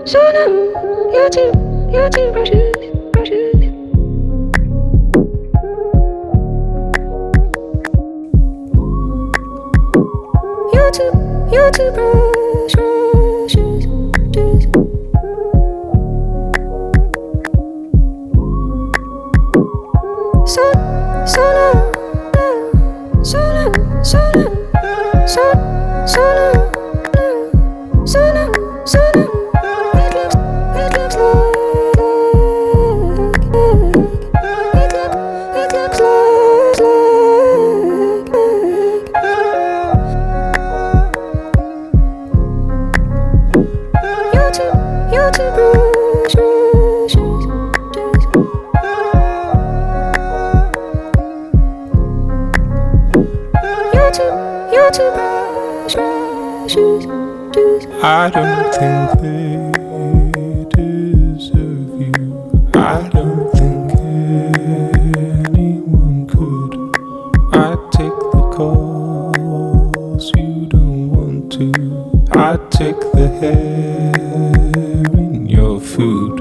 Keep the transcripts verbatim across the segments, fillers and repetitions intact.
So now you're too, you're too precious, precious. You're too, you're too precious, precious. So, so now, now, so now, so now, so, so now, now, so now, so now. It looks, it looks like, it looks, it looks like, like. You're too, you're too precious. You're too, you're too precious. I don't think they deserve you. I don't think anyone could. I take the calls you don't want to. I take the hair in your food.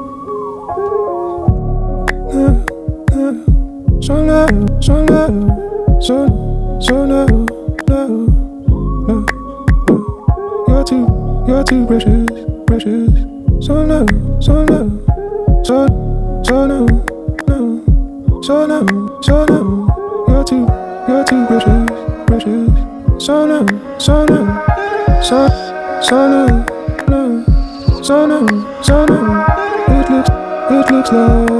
No, no, so no, so no, so, so no, no, no. You're too, you're too precious, precious. So no, so no, so, so no, no, so no, so no. You're too, you're too precious, precious. So no, so no, so, so no, no, so no, so no. It looks, it looks like,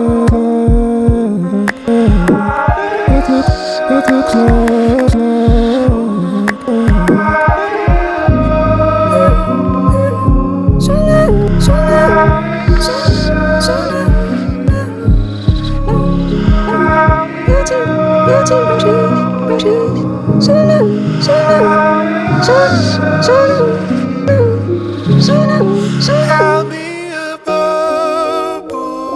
it looks, it looks like, like. You're too precious, precious. So now, so now, so, so now, now, so now, so now. I'll be a bubble.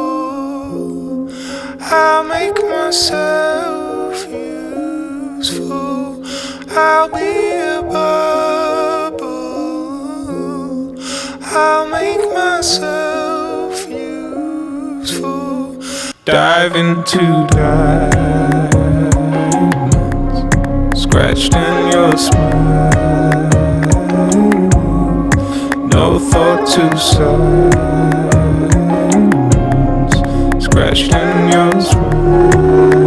I'll make myself useful. I'll be a bubble. I'll make myself useful. Dive into diamonds, scratched in your smile. No thought to silence, scratched in your smile.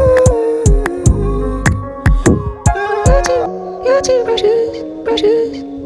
You're too precious, precious.